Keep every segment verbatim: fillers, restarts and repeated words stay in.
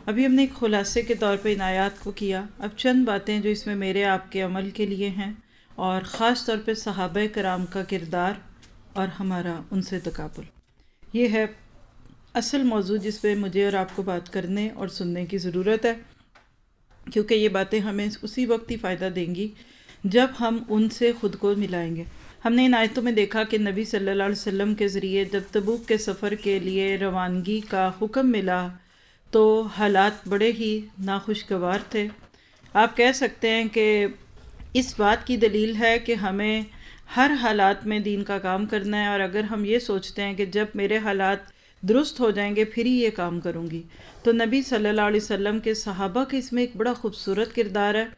ابھی ہم نے ایک خلاصے کے طور پہ ان آیات کو کیا. اب چند باتیں جو اس میں میرے آپ کے عمل کے لیے ہیں، اور خاص طور پہ صحابہ کرام کا کردار اور ہمارا ان سے تقابل. یہ ہے اصل موضوع جس پہ مجھے اور آپ کو بات کرنے اور سننے کی ضرورت ہے، کیونکہ یہ باتیں ہمیں اسی وقت ہی فائدہ دیں گی جب ہم ان سے خود کو ملائیں گے. ہم نے ان آیتوں میں دیکھا کہ نبی صلی اللہ علیہ وسلم کے ذریعے جب تبوک کے سفر کے لیے روانگی کا حکم ملا تو حالات بڑے ہی ناخوشگوار تھے. آپ کہہ سکتے ہیں کہ اس بات کی دلیل ہے کہ ہمیں ہر حالات میں دین کا کام کرنا ہے، اور اگر ہم یہ سوچتے ہیں کہ جب میرے حالات درست ہو جائیں گے پھر ہی یہ کام کروں گی، تو نبی صلی اللہ علیہ وسلم کے صحابہ کے اس میں ایک بڑا خوبصورت کردار ہے.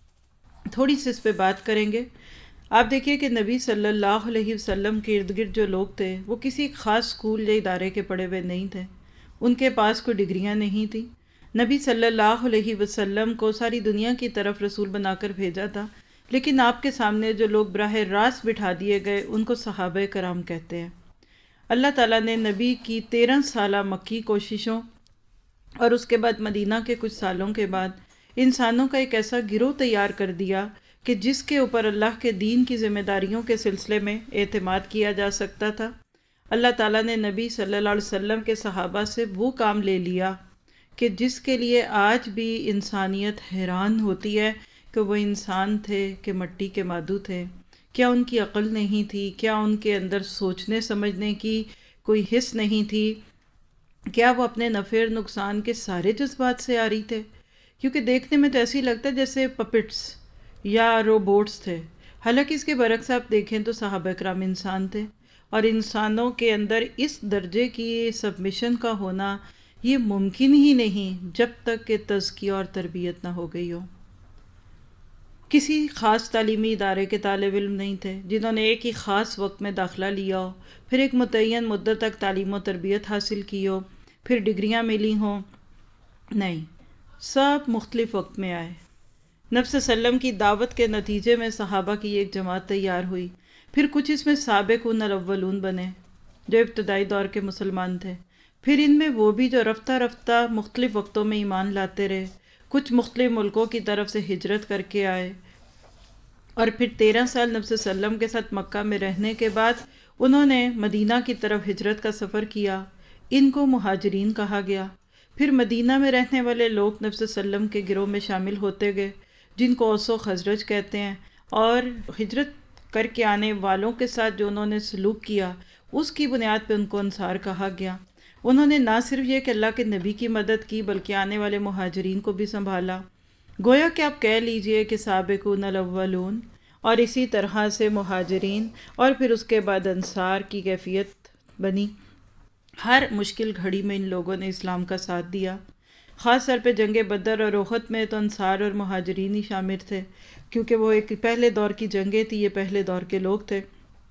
تھوڑی سی اس پہ بات کریں گے. آپ دیکھیے کہ نبی صلی اللہ علیہ وسلم کے ارد گرد جو لوگ تھے وہ کسی خاص اسکول یا ادارے کے پڑھے ہوئے نہیں تھے، ان کے پاس کوئی ڈگریاں نہیں تھیں. نبی صلی اللہ علیہ وسلم کو ساری دنیا کی طرف رسول بنا کر بھیجا تھا، لیکن آپ کے سامنے جو لوگ براہ راست بٹھا دیے گئے ان کو صحابہ کرام کہتے ہیں. اللہ تعالیٰ نے نبی کی تیرہ سالہ مکی کوششوں اور اس کے بعد مدینہ کے کچھ سالوں کے بعد انسانوں کا ایک ایسا گروہ تیار کر دیا کہ جس کے اوپر اللہ کے دین کی ذمہ داریوں کے سلسلے میں اعتماد کیا جا سکتا تھا. اللہ تعالیٰ نے نبی صلی اللہ علیہ وسلم کے صحابہ سے وہ کام لے لیا کہ جس کے لیے آج بھی انسانیت حیران ہوتی ہے کہ وہ انسان تھے کہ مٹی کے مادو تھے. کیا ان کی عقل نہیں تھی؟ کیا ان کے اندر سوچنے سمجھنے کی کوئی حس نہیں تھی؟ کیا وہ اپنے نفع اور نقصان کے سارے جذبات سے عاری تھے؟ کیونکہ دیکھنے میں تو ایسے ہی لگتا ہے جیسے پپٹس یا روبوٹس تھے. حالانکہ اس کے برعکس آپ دیکھیں تو صحابہ کرام انسان تھے، اور انسانوں کے اندر اس درجے کی سبمیشن کا ہونا یہ ممکن ہی نہیں جب تک کہ تزکیہ اور تربیت نہ ہو گئی ہو. کسی خاص تعلیمی ادارے کے طالب علم نہیں تھے جنہوں نے ایک ہی خاص وقت میں داخلہ لیا ہو، پھر ایک متعین مدت تک تعلیم و تربیت حاصل کی ہو، پھر ڈگریاں ملی ہوں. نہیں، سب مختلف وقت میں آئے. نبی صلی اللہ علیہ وسلم کی دعوت کے نتیجے میں صحابہ کی ایک جماعت تیار ہوئی، پھر کچھ اس میں سابقون الاولون بنے جو ابتدائی دور کے مسلمان تھے، پھر ان میں وہ بھی جو رفتہ رفتہ مختلف وقتوں میں ایمان لاتے رہے، کچھ مختلف ملکوں کی طرف سے ہجرت کر کے آئے، اور پھر تیرہ سال نبی صلی اللہ علیہ وسلم کے ساتھ مکہ میں رہنے کے بعد انہوں نے مدینہ کی طرف ہجرت کا سفر کیا. ان کو مہاجرین کہا گیا. پھر مدینہ میں رہنے والے لوگ نبی صلی اللہ علیہ وسلم کے گروہ میں شامل ہوتے گئے جن کو اوس و خزرج کہتے ہیں، اور ہجرت کر کے آنے والوں کے ساتھ جو انہوں نے سلوک کیا اس کی بنیاد پہ ان کو انصار کہا گیا. انہوں نے نہ صرف یہ کہ اللہ کے نبی کی مدد کی بلکہ آنے والے مہاجرین کو بھی سنبھالا. گویا کہ آپ کہہ لیجئے کہ سابقون الاولون، اور اسی طرح سے مہاجرین، اور پھر اس کے بعد انصار کی کیفیت بنی. ہر مشکل گھڑی میں ان لوگوں نے اسلام کا ساتھ دیا. خاص طور پہ جنگ بدر اور احد میں تو انصار اور مہاجرین ہی شامل تھے، کیونکہ وہ ایک پہلے دور کی جنگیں تھی، یہ پہلے دور کے لوگ تھے.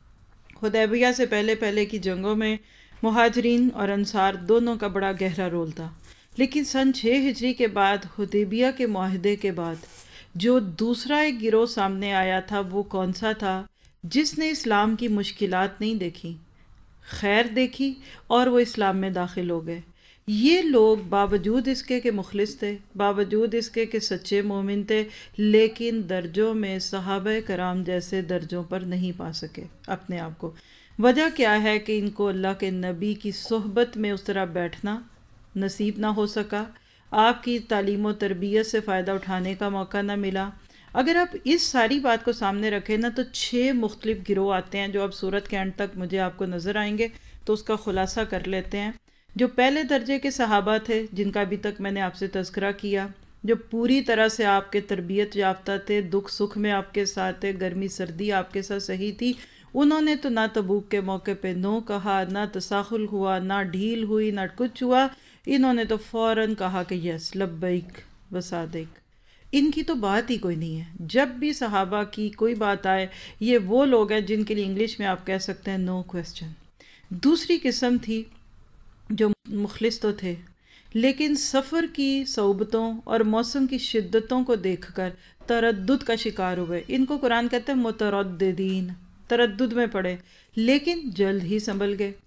حدیبیہ سے پہلے پہلے کی جنگوں میں مہاجرین اور انصار دونوں کا بڑا گہرا رول تھا. لیکن سن چھ ہجری کے بعد حدیبیہ کے معاہدے کے بعد جو دوسرا ایک گروہ سامنے آیا تھا وہ کون سا تھا؟ جس نے اسلام کی مشکلات نہیں دیکھی، خیر دیکھی، اور وہ اسلام میں داخل ہو گئے. یہ لوگ باوجود اس کے کہ مخلص تھے، باوجود اس کے کہ سچے مومن تھے، لیکن درجوں میں صحابہ کرام جیسے درجوں پر نہیں پا سکے اپنے آپ کو. وجہ کیا ہے کہ ان کو اللہ کے نبی کی صحبت میں اس طرح بیٹھنا نصیب نہ ہو سکا، آپ کی تعلیم و تربیت سے فائدہ اٹھانے کا موقع نہ ملا. اگر آپ اس ساری بات کو سامنے رکھیں نا تو چھ مختلف گروہ آتے ہیں جو اب سورت کے اینڈ تک مجھے آپ کو نظر آئیں گے، تو اس کا خلاصہ کر لیتے ہیں. جو پہلے درجے کے صحابہ تھے جن کا ابھی تک میں نے آپ سے تذکرہ کیا، جو پوری طرح سے آپ کے تربیت یافتہ تھے، دکھ سکھ میں آپ کے ساتھ تھے، گرمی سردی آپ کے ساتھ صحیح تھی. انہوں نے تو نہ تبوک کے موقع پہ نو کہا، نہ تساہل ہوا، نہ ڈھیل ہوئی، نہ کچھ ہوا. انہوں نے تو فوراً کہا کہ یس لبیک وصادق. ان کی تو بات ہی کوئی نہیں ہے. جب بھی صحابہ کی کوئی بات آئے، یہ وہ لوگ ہیں جن کے لیے انگلش میں آپ کہہ سکتے ہیں نو کوسچن. دوسری قسم تھی جو مخلص تو تھے لیکن سفر کی صعوبتوں اور موسم کی شدتوں کو دیکھ کر تردد کا شکار ہوئے. ان کو قرآن کہتے ہیں مترددین، تردد میں پڑے لیکن جلد ہی سنبھل گئے.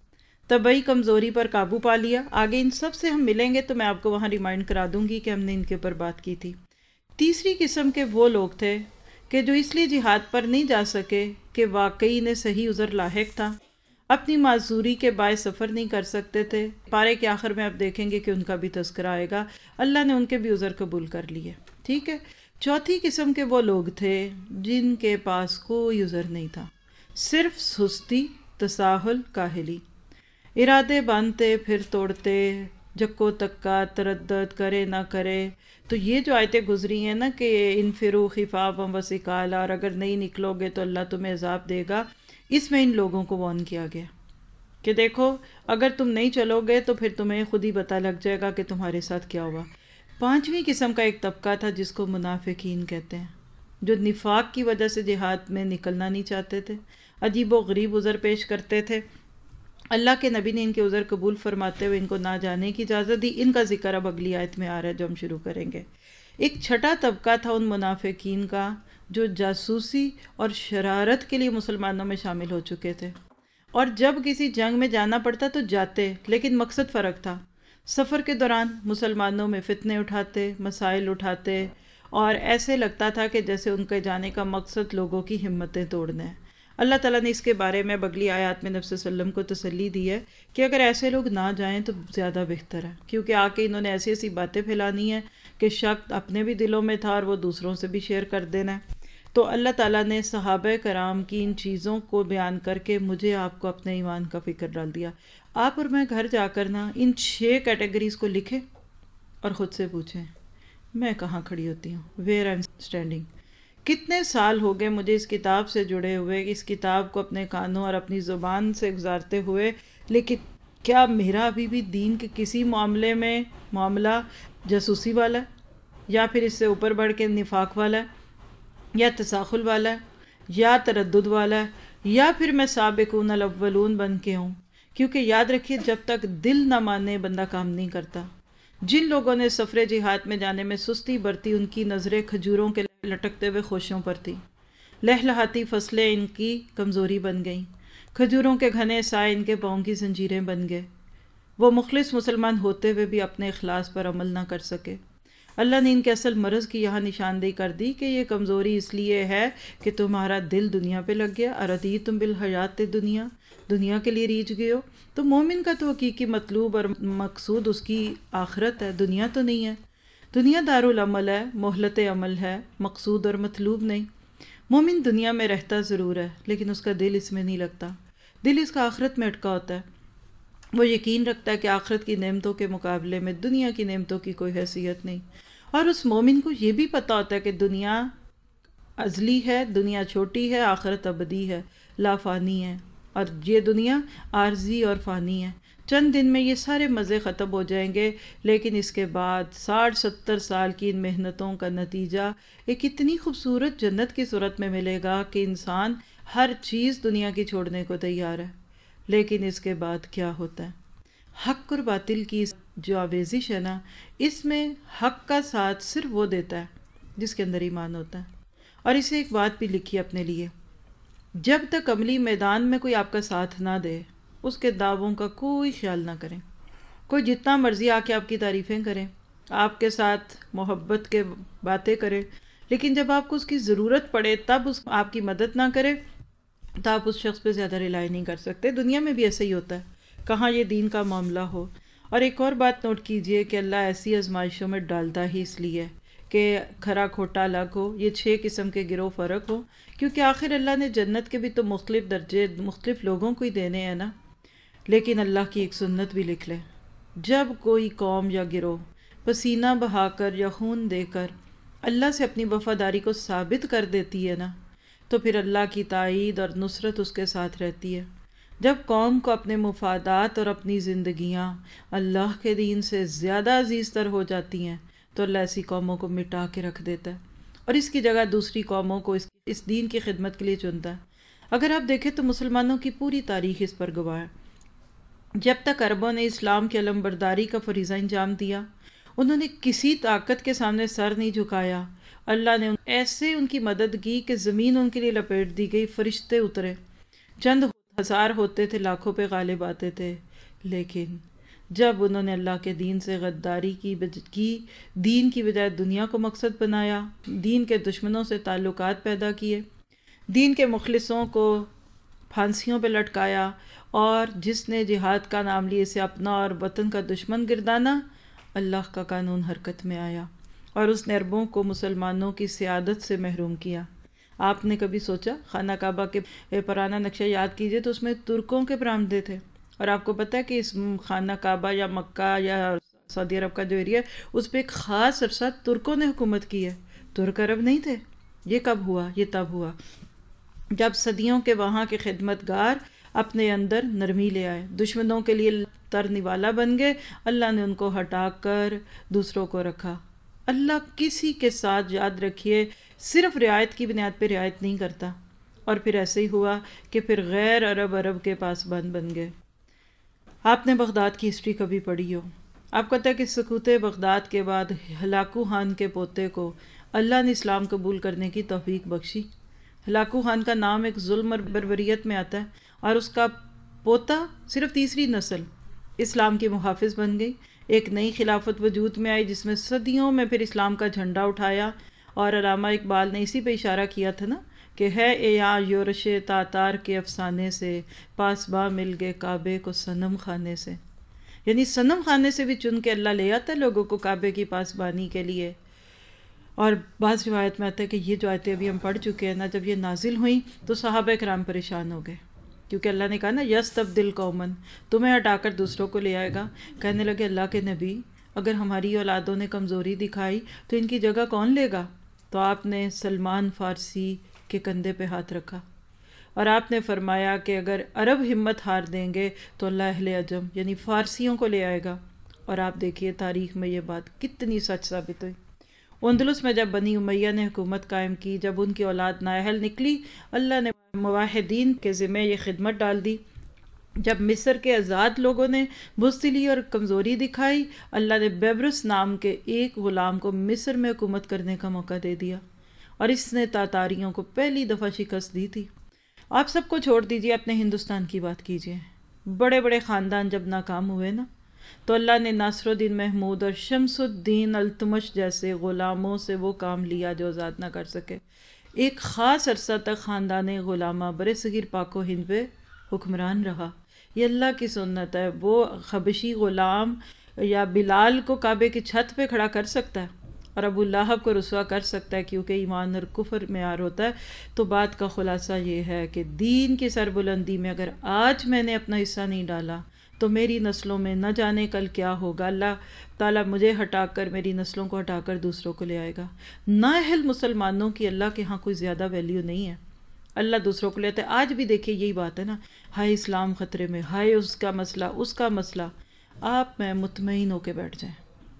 طبعی کمزوری پر قابو پا لیا۔ آگے ان سب سے ہم ملیں گے تو میں آپ کو وہاں ریمائنڈ کرا دوں گی کہ ہم نے ان کے اوپر بات کی تھی۔ تیسری قسم کے وہ لوگ تھے کہ جو اس لیے جہاد پر نہیں جا سکے کہ واقعی انہیں صحیح عذر لاحق تھا، اپنی معذوری کے باعث سفر نہیں کر سکتے تھے۔ پارے کے آخر میں آپ دیکھیں گے کہ ان کا بھی تذکرہ آئے گا، اللہ نے ان کے بھی عذر قبول کر لیے، ٹھیک ہے۔ چوتھی قسم کے وہ لوگ تھے جن کے پاس کوئی عذر نہیں تھا، صرف سستی، تساہل، کاہلی، ارادے باندھتے پھر توڑتے، جکو تکا، تردد کرے نہ کرے۔ تو یہ جو آیتیں گزری ہیں نا کہ انفروا خفافا وثقالا، اور اگر نہیں نکلو گے تو اللہ تمہیں عذاب دے گا، اس میں ان لوگوں کو وارن کیا گیا کہ دیکھو اگر تم نہیں چلو گے تو پھر تمہیں خود ہی پتہ لگ جائے گا کہ تمہارے ساتھ کیا ہوا۔ پانچویں قسم کا ایک طبقہ تھا جس کو منافقین کہتے ہیں، جو نفاق کی وجہ سے جہاد میں نکلنا نہیں چاہتے تھے، عجیب و غریب عذر پیش کرتے تھے۔ اللہ کے نبی نے ان کے عذر قبول فرماتے ہوئے ان کو نہ جانے کی اجازت دی۔ ان کا ذکر اب اگلی آیت میں آ رہا ہے جو ہم شروع کریں گے۔ ایک چھٹا طبقہ تھا ان منافقین کا جو جاسوسی اور شرارت کے لیے مسلمانوں میں شامل ہو چکے تھے، اور جب کسی جنگ میں جانا پڑتا تو جاتے، لیکن مقصد فرق تھا۔ سفر کے دوران مسلمانوں میں فتنے اٹھاتے، مسائل اٹھاتے، اور ایسے لگتا تھا کہ جیسے ان کے جانے کا مقصد لوگوں کی ہمتیں توڑنا ہے۔ اللہ تعالیٰ نے اس کے بارے میں بغلی آیات میں نبی صلی اللہ علیہ وسلم کو تسلی دی ہے کہ اگر ایسے لوگ نہ جائیں تو زیادہ بہتر ہے، کیونکہ آ کے انہوں نے ایسی ایسی باتیں پھیلانی ہیں کہ شک اپنے بھی دلوں میں تھا اور وہ دوسروں سے بھی شیئر کر دینا ہے۔ تو اللہ تعالیٰ نے صحابہ کرام کی ان چیزوں کو بیان کر کے مجھے آپ کو اپنے ایمان کا فکر ڈال دیا۔ آپ اور میں گھر جا کر نا ان چھ کیٹیگریز کو لکھیں اور خود سے پوچھیں میں کہاں کھڑی ہوتی ہوں، ویئر آئی ایم اسٹینڈنگ۔ کتنے سال ہو گئے مجھے اس کتاب سے جڑے ہوئے، اس کتاب کو اپنے کانوں اور اپنی زبان سے گزارتے ہوئے، لیکن کیا میرا ابھی بھی دین کے کسی معاملے میں معاملہ جاسوسی والا ہے، یا پھر اس سے اوپر بڑھ کے نفاق والا ہے، یا تساخل والا ہے، یا تردد والا ہے، یا پھر میں سابقون الاولون بن کے ہوں؟ کیونکہ یاد رکھیے جب تک دل نہ مانے بندہ کام نہیں کرتا۔ جن لوگوں نے سفر جہاد میں جانے میں سستی برتی، ان کی نظریں کھجوروں کے لٹکتے ہوئے خوشوں پر تھی، لہلہاتی فصلیں ان کی کمزوری بن گئیں، کھجوروں کے گھنے سائے ان کے پاؤں کی زنجیریں بن گئے۔ وہ مخلص مسلمان ہوتے ہوئے بھی اپنے اخلاص پر عمل نہ کر سکے۔ اللہ نے ان کے اصل مرض کی یہاں نشاندہی کر دی کہ یہ کمزوری اس لیے ہے کہ تمہارا دل دنیا پہ لگ گیا، اردیتم بالحیات دنیا، دنیا کے لیے ریجھ گئے ہو۔ تو مومن کا تو حقیقی مطلوب اور مقصود اس کی آخرت ہے، دنیا تو نہیں ہے۔ دنیا دارالعمل ہے، مہلت عمل ہے، مقصود اور مطلوب نہیں۔ مومن دنیا میں رہتا ضرور ہے لیکن اس کا دل اس میں نہیں لگتا، دل اس کا آخرت میں اٹکا ہوتا ہے۔ وہ یقین رکھتا ہے کہ آخرت کی نعمتوں کے مقابلے میں دنیا کی نعمتوں کی کوئی حیثیت نہیں، اور اس مومن کو یہ بھی پتہ ہوتا ہے کہ دنیا ازلی ہے، دنیا چھوٹی ہے، آخرت ابدی ہے، لا فانی ہے، اور یہ دنیا عارضی اور فانی ہے۔ چند دن میں یہ سارے مزے ختم ہو جائیں گے، لیکن اس کے بعد ساٹھ ستر سال کی ان محنتوں کا نتیجہ ایک اتنی خوبصورت جنت کی صورت میں ملے گا کہ انسان ہر چیز دنیا کی چھوڑنے کو تیار ہے۔ لیکن اس کے بعد کیا ہوتا ہے؟ حق اور باطل کی جو آویزش ہے نا، اس میں حق کا ساتھ صرف وہ دیتا ہے جس کے اندر ایمان ہوتا ہے۔ اور اسے ایک بات بھی لکھی اپنے لیے، جب تک عملی میدان میں کوئی آپ کا ساتھ نہ دے اس کے دعووں کا کوئی خیال نہ کریں۔ کوئی جتنا مرضی آ کے آپ کی تعریفیں کریں، آپ کے ساتھ محبت کے باتیں کرے، لیکن جب آپ کو اس کی ضرورت پڑے تب اس آپ کی مدد نہ کرے تو آپ اس شخص پہ زیادہ ریلائی نہیں کر سکتے۔ دنیا میں بھی ایسا ہی ہوتا ہے، کہاں یہ دین کا معاملہ ہو۔ اور ایک اور بات نوٹ کیجئے کہ اللہ ایسی آزمائشوں میں ڈالتا ہی اس لیے کہ کھرا کھوٹا الگ ہو، یہ چھ قسم کے گروہ فرق ہو، کیونکہ آخر اللہ نے جنت کے بھی تو مختلف درجے مختلف لوگوں کو ہی دینے ہیں نا۔ لیکن اللہ کی ایک سنت بھی لکھ لیں، جب کوئی قوم یا گروہ پسینہ بہا کر یا خون دے کر اللہ سے اپنی وفاداری کو ثابت کر دیتی ہے نا، تو پھر اللہ کی تائید اور نصرت اس کے ساتھ رہتی ہے۔ جب قوم کو اپنے مفادات اور اپنی زندگیاں اللہ کے دین سے زیادہ عزیز تر ہو جاتی ہیں تو اللہ ایسی قوموں کو مٹا کے رکھ دیتا ہے اور اس کی جگہ دوسری قوموں کو اس اس دین کی خدمت کے لیے چنتا ہے۔ اگر آپ دیکھیں تو مسلمانوں کی پوری تاریخ اس پر گواہ ہے۔ جب تک عربوں نے اسلام کی علمبرداری کا فریضہ انجام دیا، انہوں نے کسی طاقت کے سامنے سر نہیں جھکایا۔ اللہ نے ایسے ان کی مدد کی کہ زمین ان کے لیے لپیٹ دی گئی، فرشتے اترے، چند ہزار ہوتے تھے لاکھوں پہ غالب آتے تھے، لیکن جب انہوں نے اللہ کے دین سے غداری کی کی دین کی بجائے دنیا کو مقصد بنایا، دین کے دشمنوں سے تعلقات پیدا کیے، دین کے مخلصوں کو پھانسیوں پہ لٹکایا، اور جس نے جہاد کا نام لیے اسے اپنا اور وطن کا دشمن گردانا، اللہ کا قانون حرکت میں آیا اور اس نے عربوں کو مسلمانوں کی سیادت سے محروم کیا۔ آپ نے کبھی سوچا خانہ کعبہ کے پرانا نقشہ یاد کیجئے تو اس میں ترکوں کے برآمدے تھے، اور آپ کو پتہ ہے کہ اس خانہ کعبہ یا مکہ یا سعودی عرب کا جو ایریا ہے اس پہ ایک خاص عرصہ ترکوں نے حکومت کی ہے، ترک عرب نہیں تھے۔ یہ کب ہوا؟ یہ تب ہوا جب صدیوں کے وہاں کے خدمت گار اپنے اندر نرمی لے آئے، دشمنوں کے لیے تر نوالا بن گئے، اللہ نے ان کو ہٹا کر دوسروں کو رکھا۔ اللہ کسی کے ساتھ، یاد رکھیے، صرف رعایت کی بنیاد پہ رعایت نہیں کرتا۔ اور پھر ایسے ہی ہوا کہ پھر غیر عرب عرب کے پاس بند بن گئے۔ آپ نے بغداد کی ہسٹری کبھی پڑھی ہو، آپ کو پتہ ہے کہ سقوط بغداد کے بعد ہلاکو خان کے پوتے کو اللہ نے اسلام قبول کرنے کی توفیق بخشی۔ ہلاکو خان کا نام ایک ظلم اور بربریت میں آتا ہے، اور اس کا پوتا صرف تیسری نسل اسلام کی محافظ بن گئی، ایک نئی خلافت وجود میں آئی جس میں صدیوں میں پھر اسلام کا جھنڈا اٹھایا۔ اور علامہ اقبال نے اسی پہ اشارہ کیا تھا نا کہ ہے اے یہاں یورش تاتار کے افسانے سے، پاسباں مل گئے کعبے کو صنم خانے سے۔ یعنی صنم خانے سے بھی چن کے اللہ لے آتا ہے لوگوں کو کعبے کی پاسبانی کے لیے۔ اور بعض روایت میں آتا ہے کہ یہ جو آیتیں ابھی ہم پڑھ چکے ہیں نا، جب یہ نازل ہوئیں تو صحابہ کرام پریشان ہو گئے، کیونکہ اللہ نے کہا نا یستبدل قومن، تمہیں ہٹا کر دوسروں کو لے آئے گا۔ کہنے لگے اللہ کے نبی، اگر ہماری اولادوں نے کمزوری دکھائی تو ان کی جگہ کون لے گا؟ تو آپ نے سلمان فارسی کے کندھے پہ ہاتھ رکھا اور آپ نے فرمایا کہ اگر عرب ہمت ہار دیں گے تو اللہ اہل عجم یعنی فارسیوں کو لے آئے گا۔ اور آپ دیکھیے تاریخ میں یہ بات کتنی سچ ثابت ہوئی۔ اندلس میں جب بنی امیہ نے حکومت قائم کی، جب ان کی اولاد نااہل نکلی، اللہ نے موحدین کے ذمہ یہ خدمت ڈال دی۔ جب مصر کے آزاد لوگوں نے بزدلی اور کمزوری دکھائی، اللہ نے بیبرس نام کے ایک غلام کو مصر میں حکومت کرنے کا موقع دے دیا، اور اس نے تاتاریوں کو پہلی دفعہ شکست دی تھی۔ آپ سب کو چھوڑ دیجئے، اپنے ہندوستان کی بات کیجئے۔ بڑے بڑے خاندان جب ناکام ہوئے نا، تو اللہ نے ناصر الدین محمود اور شمس الدین التمش جیسے غلاموں سے وہ کام لیا جو آزاد نہ کر سکے۔ ایک خاص عرصہ تک خاندان غلامہ برِ صغیر پاک و ہند پہ حکمران رہا۔ یہ اللہ کی سنت ہے۔ وہ حبشی غلام یا بلال کو کعبے کی چھت پہ کھڑا کر سکتا ہے اور ابو لہب کو رسوا کر سکتا ہے، کیونکہ ایمان اور کفر معیار ہوتا ہے۔ تو بات کا خلاصہ یہ ہے کہ دین کی سربلندی میں اگر آج میں نے اپنا حصہ نہیں ڈالا تو میری نسلوں میں نہ جانے کل کیا ہوگا۔ اللہ تعالیٰ مجھے ہٹا کر، میری نسلوں کو ہٹا کر دوسروں کو لے آئے گا۔ نااہل مسلمانوں کی اللہ کے ہاں کوئی زیادہ ویلیو نہیں ہے، اللہ دوسروں کو لیتا ہے۔ آج بھی دیکھیے یہی بات ہے نا، ہائے اسلام خطرے میں، ہائے اس کا مسئلہ، اس کا مسئلہ۔ آپ میں مطمئن ہو کے بیٹھ جائیں،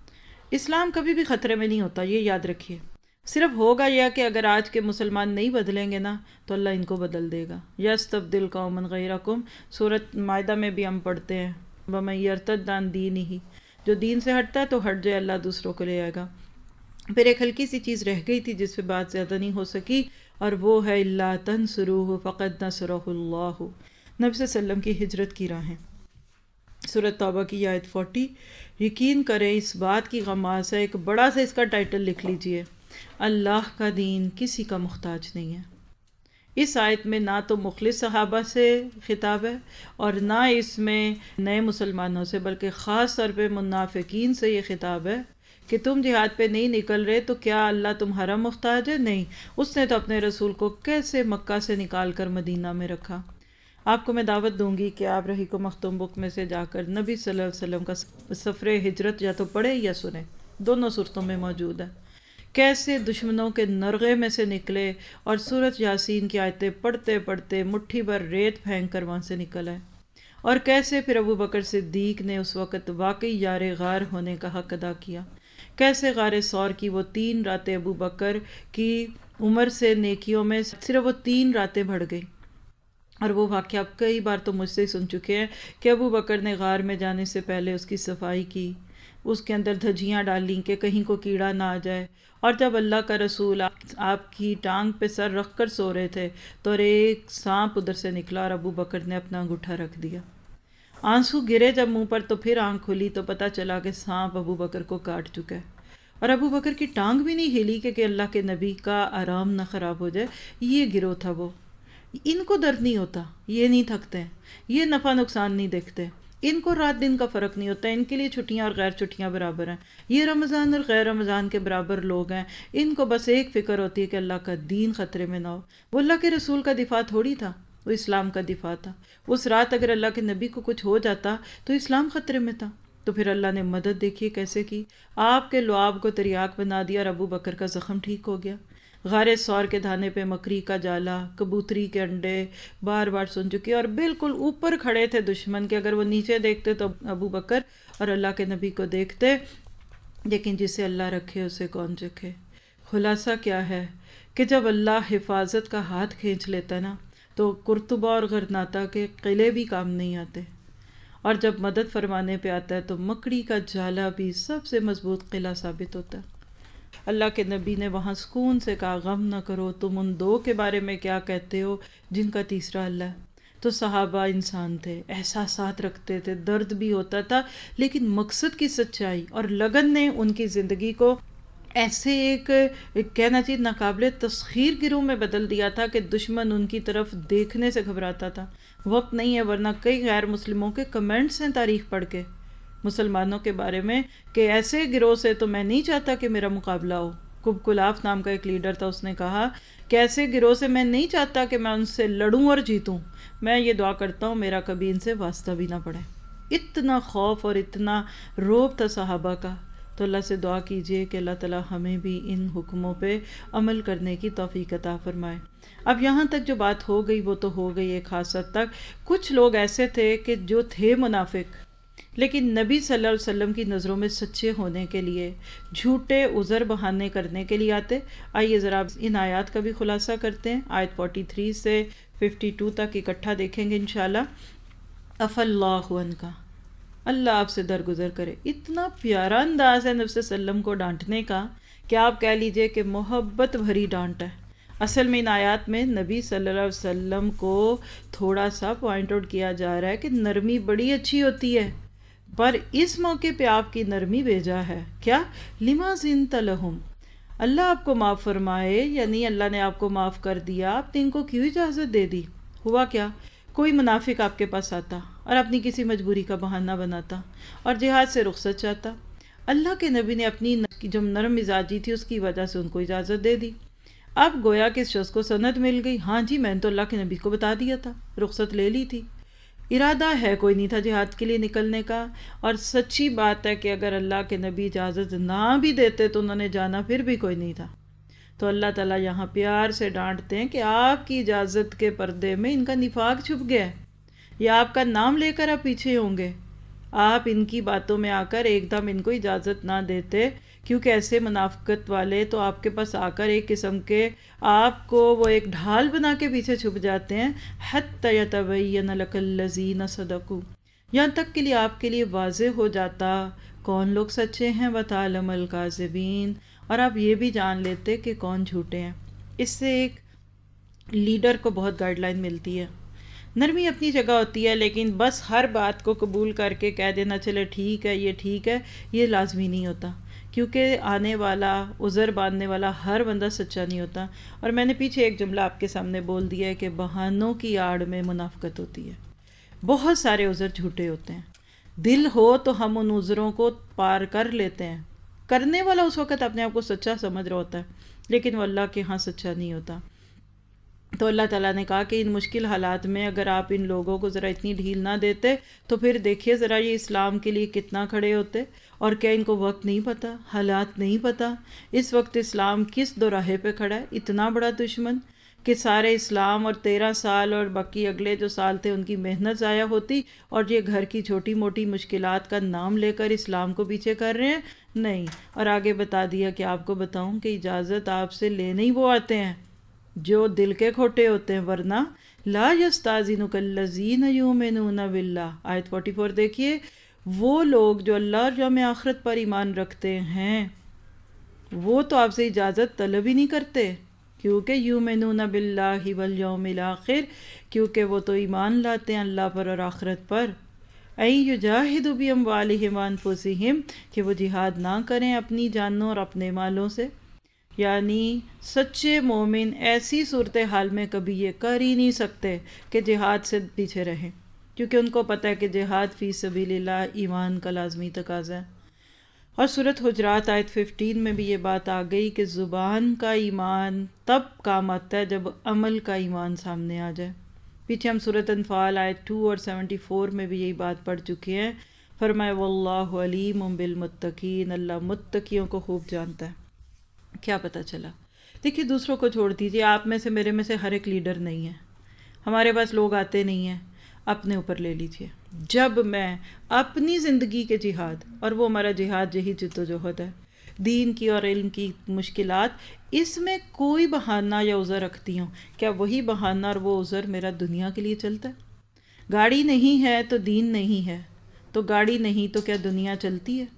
اسلام کبھی بھی خطرے میں نہیں ہوتا، یہ یاد رکھیے۔ صرف ہوگا یہ کہ اگر آج کے مسلمان نہیں بدلیں گے نا تو اللہ ان کو بدل دے گا۔ یستبدل قوما غیرکم، سورۃ مائدہ میں بھی ہم پڑھتے ہیں وَمَن یرتد عن دینہ، جو دین سے ہٹتا ہے تو ہٹ جائے، اللہ دوسروں کو لے آئے گا۔ پھر ایک ہلکی سی چیز رہ گئی تھی جس پہ بات زیادہ نہیں ہو سکی، اور وہ ہے الا تنصروہ فقد نصرہ اللہ، نبی صلی اللہ علیہ وسلم کی ہجرت کی راہیں۔ سورۃ توبہ کی آیت چالیس، یقین کریں اس بات کی غماز ہے، ایک بڑا سا اس کا ٹائٹل لکھ لیجئے، اللہ کا دین کسی کا محتاج نہیں ہے۔ اس آیت میں نہ تو مخلص صحابہ سے خطاب ہے اور نہ اس میں نئے مسلمانوں سے، بلکہ خاص طور پہ منافقین سے یہ خطاب ہے کہ تم جہاد پہ نہیں نکل رہے تو کیا اللہ تمہارا محتاج ہے؟ نہیں، اس نے تو اپنے رسول کو کیسے مکہ سے نکال کر مدینہ میں رکھا۔ آپ کو میں دعوت دوں گی کہ آپ رحیق و مختوم بک میں سے جا کر نبی صلی اللہ علیہ وسلم کا سفر ہجرت یا تو پڑھیں یا سنیں، دونوں صورتوں میں موجود ہے، کیسے دشمنوں کے نرغے میں سے نکلے اور سورۃ یاسین کی آیتیں پڑھتے پڑھتے مٹھی بھر ریت پھینک کر وہاں سے نکل آئے، اور کیسے پھر ابو بکر صدیق نے اس وقت واقعی یار غار ہونے کا حق ادا کیا، کیسے غار ثور کی وہ تین راتیں ابو بکر کی عمر سے نیکیوں میں صرف وہ تین راتیں بڑھ گئی۔ اور وہ واقعہ آپ کئی بار تو مجھ سے ہی سن چکے ہیں کہ ابو بکر نے غار میں جانے سے پہلے اس کی صفائی کی، اس کے اندر دھجیاں ڈالیں کہ کہیں کو کیڑا نہ آ جائے، اور جب اللہ کا رسول آپ کی ٹانگ پہ سر رکھ کر سو رہے تھے تو ایک سانپ ادھر سے نکلا اور ابو بکر نے اپنا انگوٹھا رکھ دیا، آنسو گرے جب منہ پر تو پھر آنکھ کھلی تو پتہ چلا کہ سانپ ابو بکر کو کاٹ چکا ہے، اور ابو بکر کی ٹانگ بھی نہیں ہلی کہ کہ اللہ کے نبی کا آرام نہ خراب ہو جائے۔ یہ گروہ تھا وہ، ان کو درد نہیں ہوتا، یہ نہیں تھکتے، یہ نفع نقصان نہیں دیکھتے، ان کو رات دن کا فرق نہیں ہوتا، ان کے لیے چھٹیاں اور غیر چھٹیاں برابر ہیں، یہ رمضان اور غیر رمضان کے برابر لوگ ہیں، ان کو بس ایک فکر ہوتی ہے کہ اللہ کا دین خطرے میں نہ ہو۔ وہ اللہ کے رسول کا دفاع تھوڑی تھا، وہ اسلام کا دفاع تھا۔ اس رات اگر اللہ کے نبی کو کچھ ہو جاتا تو اسلام خطرے میں تھا، تو پھر اللہ نے مدد دیکھیے کیسے کی، آپ کے لعاب کو تریاک بنا دیا اور ابو بکر کا زخم ٹھیک ہو گیا۔ غار سور کے دھانے پہ مکری کا جالا، کبوتری کے انڈے بار بار سن چکی، اور بالکل اوپر کھڑے تھے دشمن کے، اگر وہ نیچے دیکھتے تو ابو بکر اور اللہ کے نبی کو دیکھتے، لیکن جسے اللہ رکھے اسے کون چکھے۔ خلاصہ کیا ہے کہ جب اللہ حفاظت کا ہاتھ کھینچ لیتا نا تو قرطبہ اور غرناطہ کے قلعے بھی کام نہیں آتے، اور جب مدد فرمانے پہ آتا ہے تو مکڑی کا جالا بھی سب سے مضبوط قلعہ ثابت ہوتا ہے۔ اللہ کے نبی نے وہاں سکون سے کہا غم نہ کرو، تم ان دو کے بارے میں کیا کہتے ہو جن کا تیسرا اللہ ہے۔ تو صحابہ انسان تھے، احساسات رکھتے تھے، درد بھی ہوتا تھا، لیکن مقصد کی سچائی اور لگن نے ان کی زندگی کو ایسے ایک کہنا چاہیے ناقابل تسخیر گروہ میں بدل دیا تھا کہ دشمن ان کی طرف دیکھنے سے گھبراتا تھا۔ وقت نہیں ہے ورنہ کئی غیر مسلموں کے کمنٹس ہیں تاریخ پڑھ کے مسلمانوں کے بارے میں کہ ایسے گروہ سے تو میں نہیں چاہتا کہ میرا مقابلہ ہو۔ کب کلاف نام کا ایک لیڈر تھا، اس نے کہا کہ ایسے گروہ سے میں نہیں چاہتا کہ میں ان سے لڑوں اور جیتوں، میں یہ دعا کرتا ہوں میرا کبھی ان سے واسطہ بھی نہ پڑے۔ اتنا خوف اور اتنا روب تھا صحابہ کا۔ تو اللہ سے دعا کیجئے کہ اللہ تعالی ہمیں بھی ان حکموں پہ عمل کرنے کی توفیق عطا فرمائے۔ اب یہاں تک جو بات ہو گئی وہ تو ہو گئی ایک خاص حد تک۔ کچھ لوگ ایسے تھے کہ جو تھے منافق لیکن نبی صلی اللہ علیہ وسلم کی نظروں میں سچے ہونے کے لیے جھوٹے عذر بہانے کرنے کے لیے آتے۔ آئیے ذرا ان آیات کا بھی خلاصہ کرتے ہیں، آیت تینتالیس سے باون تک اکٹھا دیکھیں گے انشاءاللہ۔ اف اللہ عنک، اللہ آپ سے درگزر کرے۔ اتنا پیارا انداز ہے نبی صلی اللہ علیہ وسلم کو ڈانٹنے کا کہ آپ کہہ لیجئے کہ محبت بھری ڈانٹ ہے۔ اصل میں ان آیات میں نبی صلی اللہ علیہ وسلم کو تھوڑا سا پوائنٹ آؤٹ کیا جا رہا ہے کہ نرمی بڑی اچھی ہوتی ہے، پر اس موقع پہ آپ کی نرمی بھیجا ہے کیا؟ لما زنت لہم، اللہ آپ کو معاف فرمائے، یعنی اللہ نے آپ کو معاف کر دیا، آپ نے ان کو کیوں اجازت دے دی؟ ہوا کیا؟ کوئی منافق آپ کے پاس آتا اور اپنی کسی مجبوری کا بہانہ بناتا اور جہاد سے رخصت چاہتا، اللہ کے نبی نے اپنی جو نرم مزاجی تھی اس کی وجہ سے ان کو اجازت دے دی۔ اب گویا کہ اس شخص کو سند مل گئی، ہاں جی میں نے تو اللہ کے نبی کو بتا دیا تھا، رخصت لے لی تھی، ارادہ ہے کوئی نہیں تھا جہاد کے لیے نکلنے کا، اور سچی بات ہے کہ اگر اللہ کے نبی اجازت نہ بھی دیتے تو انہوں نے جانا پھر بھی کوئی نہیں تھا۔ تو اللہ تعالیٰ یہاں پیار سے ڈانٹتے ہیں کہ آپ کی اجازت کے پردے میں ان کا نفاق چھپ گیا ہے، یا آپ کا نام لے کر آپ پیچھے ہوں گے، آپ ان کی باتوں میں آ کر ایک دم ان کو اجازت نہ دیتے، کیونکہ ایسے منافقت والے تو آپ کے پاس آ کر ایک قسم کے آپ کو وہ ایک ڈھال بنا کے پیچھے چھپ جاتے ہیں، حتی یتبین لک الذین صدقوا، یہاں تک کہ لیے آپ کے لیے واضح ہو جاتا کون لوگ سچے ہیں، وتعلم الکاذبین، اور آپ یہ بھی جان لیتے کہ کون جھوٹے ہیں۔ اس سے ایک لیڈر کو بہت گائیڈ لائن ملتی ہے۔ نرمی اپنی جگہ ہوتی ہے، لیکن بس ہر بات کو قبول کر کے کہہ دینا چلے ٹھیک ہے یہ ٹھیک ہے، یہ لازمی نہیں ہوتا، کیونکہ آنے والا عذر باندھنے والا ہر بندہ سچا نہیں ہوتا۔ اور میں نے پیچھے ایک جملہ آپ کے سامنے بول دیا ہے کہ بہانوں کی آڑ میں منافقت ہوتی ہے، بہت سارے عذر جھوٹے ہوتے ہیں، دل ہو تو ہم ان عذروں کو پار کر لیتے ہیں، کرنے والا اس وقت اپنے آپ کو سچا سمجھ رہا ہوتا ہے لیکن وہ اللہ کے ہاں سچا نہیں ہوتا۔ تو اللہ تعالیٰ نے کہا کہ ان مشکل حالات میں اگر آپ ان لوگوں کو ذرا اتنی ڈھیل نہ دیتے تو پھر دیکھیے ذرا یہ اسلام کے لیے کتنا کھڑے ہوتے، اور کیا ان کو وقت نہیں پتا، حالات نہیں پتا، اس وقت اسلام کس دوراہے پہ کھڑا ہے، اتنا بڑا دشمن کہ سارے اسلام اور تیرہ سال اور باقی اگلے جو سال تھے ان کی محنت ضائع ہوتی، اور یہ گھر کی چھوٹی موٹی مشکلات کا نام لے کر اسلام کو پیچھے کر رہے ہیں، نہیں۔ اور آگے بتا دیا کہ آپ کو بتاؤں کہ اجازت آپ سے لینے ہی وہ آتے ہیں جو دل کے کھوٹے ہوتے ہیں، ورنہ لا یستاذنک الذین یؤمنون باللہ، آیت چوالیس دیکھیے، وہ لوگ جو اللہ اور یوم آخرت پر ایمان رکھتے ہیں وہ تو آپ سے اجازت طلب ہی نہیں کرتے، کیونکہ یؤمنون باللہ والیوم الآخر، کیونکہ وہ تو ایمان لاتے ہیں اللہ پر اور آخرت پر۔ اَن یجاہدوا باموالہم وانفسہم، کہ وہ جہاد نہ کریں اپنی جانوں اور اپنے مالوں سے. یعنی سچے مومن ایسی صورتحال میں کبھی یہ کر ہی نہیں سکتے کہ جہاد سے پیچھے رہیں، کیونکہ ان کو پتہ ہے کہ جہاد فی سبیل اللہ ایمان کا لازمی تقاضا ہے. اور سورۃ حجرات آیت پندرہ میں بھی یہ بات آ گئی کہ زبان کا ایمان تب کام آتا ہے جب عمل کا ایمان سامنے آ جائے. پیچھے ہم سورۃ انفال آیت دو اور چوہتر میں بھی یہی بات پڑھ چکے ہیں. فرمایا واللہ علیم بالمتقین، اللہ متقیوں کو خوب جانتا ہے. کیا پتہ چلا؟ دیکھیے دوسروں کو چھوڑ دیجیے، آپ میں سے میرے میں سے ہر ایک لیڈر نہیں ہے، ہمارے پاس لوگ آتے نہیں ہیں. اپنے اوپر لے لیجیے، جب میں اپنی زندگی کے جہاد، اور وہ ہمارا جہاد یہی جدوجہد ہے، دین کی اور علم کی مشکلات، اس میں کوئی بہانہ یا عذر رکھتی ہوں، کیا وہی بہانہ اور وہ عذر میرا دنیا کے لیے چلتا ہے؟ گاڑی نہیں ہے تو دین نہیں ہے، تو گاڑی نہیں تو کیا دنیا چلتی ہے؟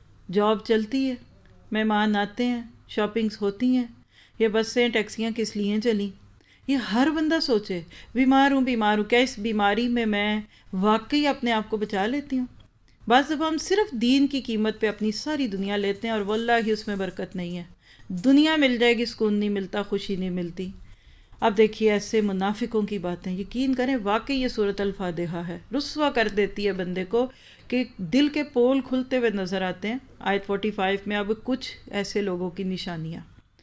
جاب چلتی ہے؟ مہمان آتے ہیں؟ شاپنگز ہوتی ہیں؟ یہ بسیں ٹیکسیاں کس لیے چلیں؟ یہ ہر بندہ سوچے. بیمار ہوں بیمار ہوں، کیا اس بیماری میں میں واقعی اپنے آپ کو بچا لیتی ہوں؟ بعض دفعہ ہم صرف دین کی قیمت پہ اپنی ساری دنیا لیتے ہیں اور واللہ ہی اس میں برکت نہیں ہے. دنیا مل جائے گی، سکون نہیں ملتا، خوشی نہیں ملتی. اب دیکھیے ایسے منافقوں کی باتیں، یقین کریں واقعی یہ سورۃ الفاتحہ ہے، رسوا کر دیتی ہے بندے کو کہ دل کے پول کھلتے ہوئے نظر آتے ہیں. آیت پینتالیس میں اب کچھ ایسے لوگوں کی نشانیاں.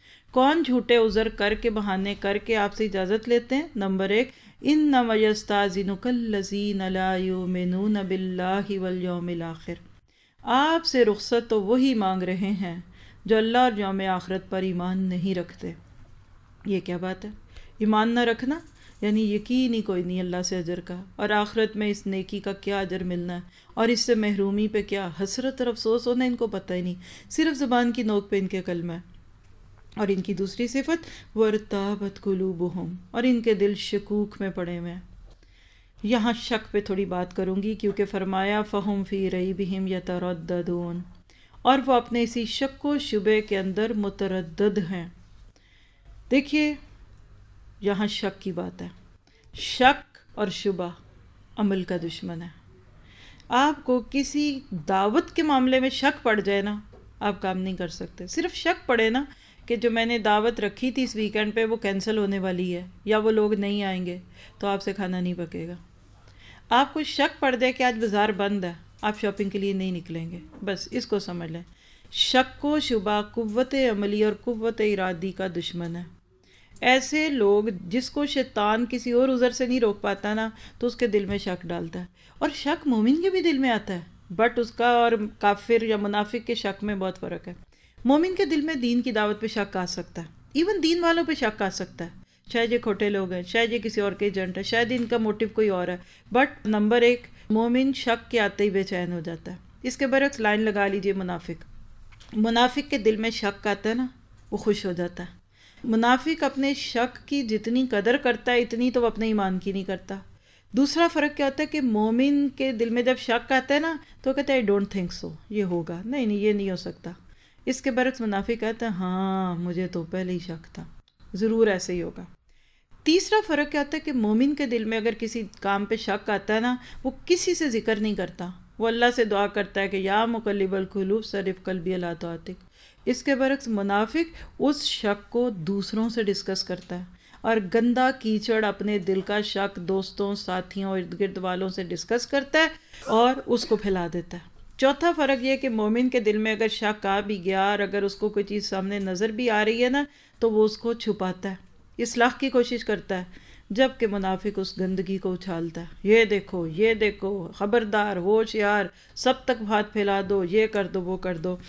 کون جھوٹے عذر کر کے بہانے کر کے آپ سے اجازت لیتے ہیں؟ نمبر ایک، انما یستاذنک الذین لا یؤمنون باللہ والیوم الآخر. آپ سے رخصت تو وہی مانگ رہے ہیں جو اللہ اور یوم آخرت پر ایمان نہیں رکھتے. یہ کیا بات ہے؟ ایمان نہ رکھنا یعنی یقین ہی کوئی نہیں اللہ سے اجر کا، اور آخرت میں اس نیکی کا کیا اجر ملنا ہے، اور اس سے محرومی پہ کیا حسرت اور افسوس ہونا، ان کو پتہ ہی نہیں. صرف زبان کی نوک پہ ان کے کلمہ ہے. اور ان کی دوسری صفت وَارْتَابَتْ قُلُوبُهُمْ، اور ان کے دل شکوک میں پڑے ہوئے ہیں. یہاں شک پہ تھوڑی بات کروں گی، کیونکہ فرمایا فَهُمْ فِي رَيْبِهِمْ يَتَرَدَّدُونَ، اور وہ اپنے اسی شک و شبے کے اندر متردد ہیں. دیکھیے یہاں شک کی بات ہے. شک اور شبہ عمل کا دشمن ہے. آپ کو کسی دعوت کے معاملے میں شک پڑ جائے نا، آپ کام نہیں کر سکتے. صرف شک پڑے نا کہ جو میں نے دعوت رکھی تھی اس ویکینڈ پہ وہ کینسل ہونے والی ہے یا وہ لوگ نہیں آئیں گے، تو آپ سے کھانا نہیں پکے گا. آپ کو شک پڑ جائے کہ آج بازار بند ہے، آپ شاپنگ کے لیے نہیں نکلیں گے، بس اس کو سمجھ لیں. شک و شبہ قوت عملی اور قوت ارادی کا دشمن ہے. ایسے لوگ جس کو شیطان کسی اور عذر سے نہیں روک پاتا نا، تو اس کے دل میں شک ڈالتا ہے. اور شک مومن کے بھی دل میں آتا ہے، بٹ اس کا اور کافر یا منافق کے شک میں بہت فرق ہے. مومن کے دل میں دین کی دعوت پہ شک آ سکتا ہے، ایون دین والوں پہ شک آ سکتا ہے. شاید یہ کھوٹے لوگ ہیں، شاید یہ کسی اور کے ایجنٹ ہے، شاید ان کا موٹیو کوئی اور ہے. بٹ نمبر ایک، مومن شک کے آتے ہی بے چین ہو جاتا ہے. اس کے برعکس لائن لگا لیجئے منافق. منافق کے دل میں شک آتا ہے نا، وہ خوش ہو جاتا ہے. منافق اپنے شک کی جتنی قدر کرتا ہے اتنی تو وہ اپنے ایمان کی نہیں کرتا. دوسرا فرق کیا ہوتا ہے کہ مومن کے دل میں جب شک آتا ہے نا تو کہتا ہے آئی ڈونٹ تھنک سو، یہ ہوگا نہیں، نہیں یہ نہیں ہو سکتا. اس کے برعکس منافق کہتا ہے ہاں مجھے تو پہلے ہی شک تھا، ضرور ایسے ہی ہوگا. تیسرا فرق کیا ہوتا ہے کہ مومن کے دل میں اگر کسی کام پہ شک آتا ہے نا، وہ کسی سے ذکر نہیں کرتا، وہ اللہ سے دعا کرتا ہے کہ یا مقلب القلوب صرف قلبی علی طاعتک. اس کے برعکس منافق اس شک کو دوسروں سے ڈسکس کرتا ہے، اور گندا کیچڑ اپنے دل کا شک دوستوں، ساتھیوں، ارد گرد والوں سے ڈسکس کرتا ہے اور اس کو پھیلا دیتا ہے. چوتھا فرق یہ کہ مومن کے دل میں اگر شک آ بھی گیا اور اگر اس کو کوئی چیز سامنے نظر بھی آ رہی ہے نا، تو وہ اس کو چھپاتا ہے، اصلاح کی کوشش کرتا ہے. جبکہ منافق اس گندگی کو اچھالتا ہے، یہ دیکھو یہ دیکھو، خبردار، ہوشیار، سب تک ہاتھ پھیلا دو، یہ کر دو وہ کر دو.